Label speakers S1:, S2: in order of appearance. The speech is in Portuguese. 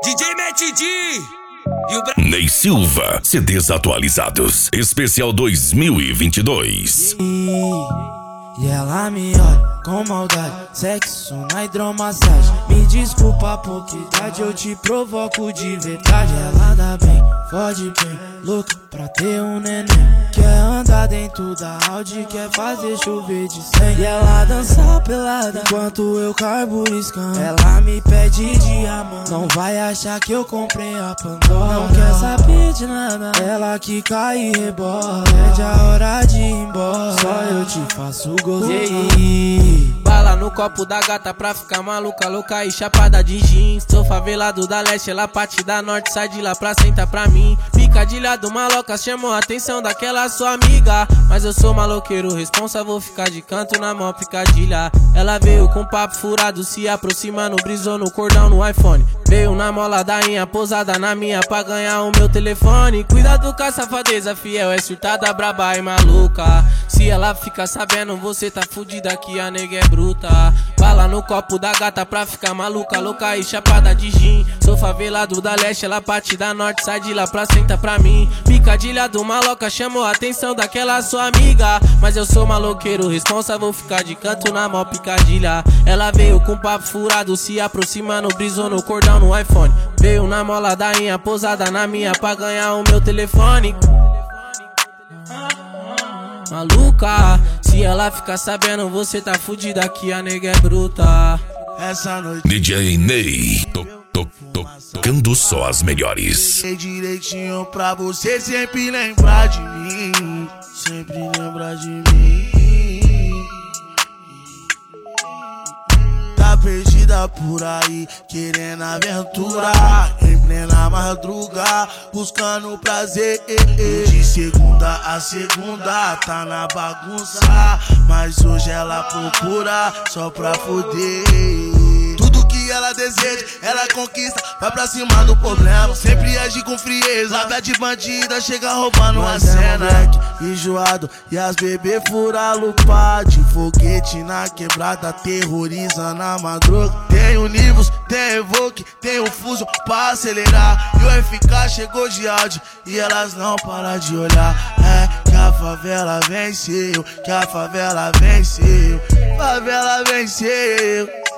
S1: DJ Matt D e o
S2: Ney Silva, CDs atualizados, especial 2022.
S3: E ela me olha com maldade, sexo na hidromassagem. Me desculpa a pouca idade, eu te provoco de verdade. Ela dá bem, fode bem, louca pra ter um neném. Quer andar dentro da Audi, quer fazer chover de 100. E ela dança pelada enquanto eu carburiscando. Ela me pede diamante, não vai achar que eu comprei a Pandora. Não quer saber de nada, ela que cai e rebola. Pede a hora de ir embora, só eu te faço gostoso.
S4: Bala no copo da gata pra ficar maluca, louca e chapada de jeans. Sou favelado da leste, ela parte da norte, sai de lá pra sentar pra mim. Picadilha do maloca chamou a atenção daquela sua amiga, mas eu sou maloqueiro responsa, vou ficar de canto na mó picadilha. Ela veio com papo furado, se aproximando, brisou no cordão no iPhone. Veio na mola da inha, posada na minha pra ganhar o meu telefone. Cuidado com a safadeza, fiel, é surtada, braba e maluca. Se ela fica sabendo, você tá fudida que a nega é bruta. Bala no copo da gata pra ficar maluca, louca e chapada de gin. Sou favelado da leste, ela parte da norte, sai de lá pra sentar pra mim. Picadilha do maloca chamou a atenção daquela sua amiga, mas eu sou maloqueiro responsa, vou ficar de canto na mó picadilha. Ela veio com papo furado, se aproximando, brisou no cordão no iPhone. Veio na mola da inha, posada na minha pra ganhar o meu telefone. Maluca, se ela ficar sabendo, você tá fudida que a nega é bruta.
S3: Essa noite
S2: DJ Ney, tocando só as melhores.
S3: sei direitinho pra você sempre lembrar de mim. Sempre lembrar de mim. Tá perdida por aí, querendo aventura, em plena madruga, buscando prazer. De segunda a segunda, tá na bagunça, mas hoje ela procura só pra foder. Tudo que ela deseja, ela conquista, vai pra cima do problema. Sempre age com frieza, a de bandida chega roubando a cena. Enjoado e as bebê fura lupa, de foguete na quebrada, terrorizando a madruga. Tem o Nivus, tem Evoque, tem o Fuso pra acelerar. E o FK chegou de áudio e elas não param de olhar. É que a favela venceu, que a favela venceu, favela venceu.